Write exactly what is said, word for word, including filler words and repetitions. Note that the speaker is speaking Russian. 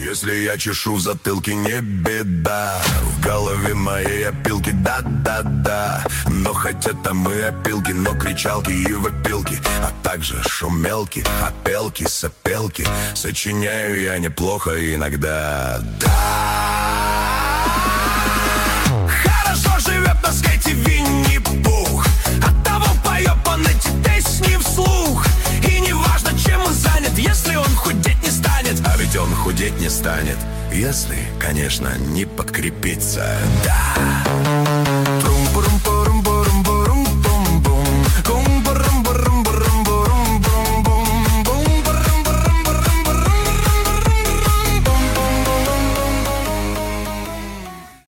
Если я чешу в затылке, не беда. В голове моей опилки, да-да-да. Но хотя там и опилки, но кричалки и вопилки, а также шумелки, опелки, сопелки. Сочиняю я неплохо иногда, да. Хорошо живет на скейте Винни-Пух, оттого поет он эти песни вслух. И не важно, чем он занят, если он худеть не станет. А ведь он худеть не станет, если, конечно, не подкрепиться, да.